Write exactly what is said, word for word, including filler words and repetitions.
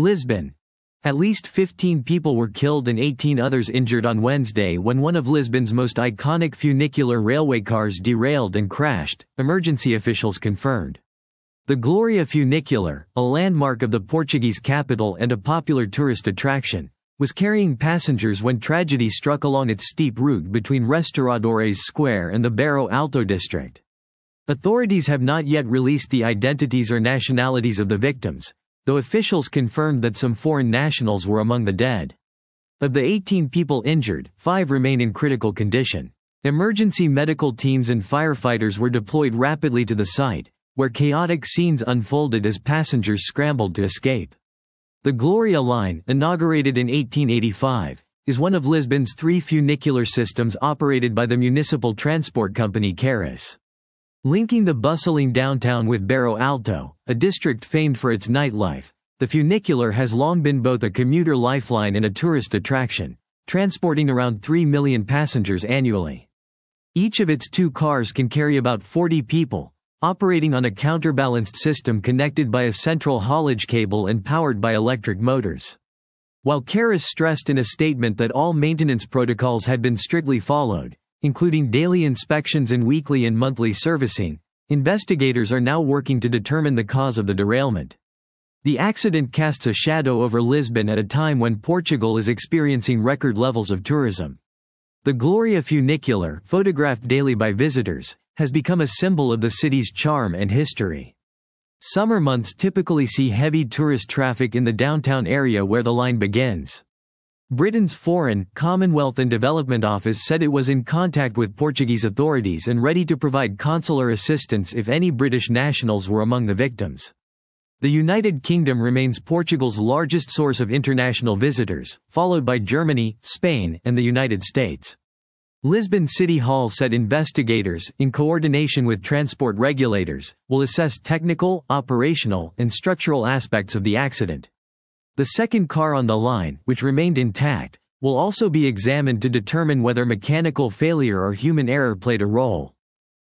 Lisbon. At least fifteen people were killed and eighteen others injured on Wednesday when one of Lisbon's most iconic funicular railway cars derailed and crashed, emergency officials confirmed. The Gloria Funicular, a landmark of the Portuguese capital and a popular tourist attraction, was carrying passengers when tragedy struck along its steep route between Restauradores Square and the Barro Alto district. Authorities have not yet released the identities or nationalities of the victims, though officials confirmed that some foreign nationals were among the dead. Of the eighteen people injured, five remain in critical condition. Emergency medical teams and firefighters were deployed rapidly to the site, where chaotic scenes unfolded as passengers scrambled to escape. The Gloria Line, inaugurated in eighteen eighty-five, is one of Lisbon's three funicular systems operated by the municipal transport company Caras. Linking the bustling downtown with Barro Alto, a district famed for its nightlife, the funicular has long been both a commuter lifeline and a tourist attraction, transporting around three million passengers annually. Each of its two cars can carry about forty people, operating on a counterbalanced system connected by a central haulage cable and powered by electric motors. While Caras stressed in a statement that all maintenance protocols had been strictly followed, including daily inspections and weekly and monthly servicing, investigators are now working to determine the cause of the derailment. The accident casts a shadow over Lisbon at a time when Portugal is experiencing record levels of tourism. The Gloria Funicular, photographed daily by visitors, has become a symbol of the city's charm and history. Summer months typically see heavy tourist traffic in the downtown area where the line begins. Britain's Foreign, Commonwealth and Development Office said it was in contact with Portuguese authorities and ready to provide consular assistance if any British nationals were among the victims. The United Kingdom remains Portugal's largest source of international visitors, followed by Germany, Spain, and the United States. Lisbon City Hall said investigators, in coordination with transport regulators, will assess technical, operational, and structural aspects of the accident. The second car on the line, which remained intact, will also be examined to determine whether mechanical failure or human error played a role.